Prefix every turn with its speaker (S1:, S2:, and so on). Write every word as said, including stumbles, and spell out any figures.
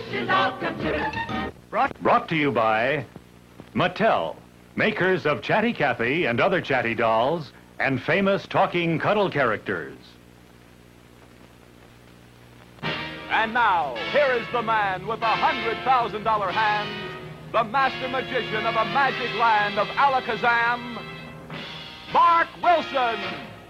S1: wishes all come true.
S2: Brought, brought to you by Mattel, makers of Chatty Cathy and other Chatty dolls, and famous talking cuddle characters.
S3: And now, here is the man with the hundred thousand dollar hands, the master magician of a magic land of Alakazam, Mark Wilson.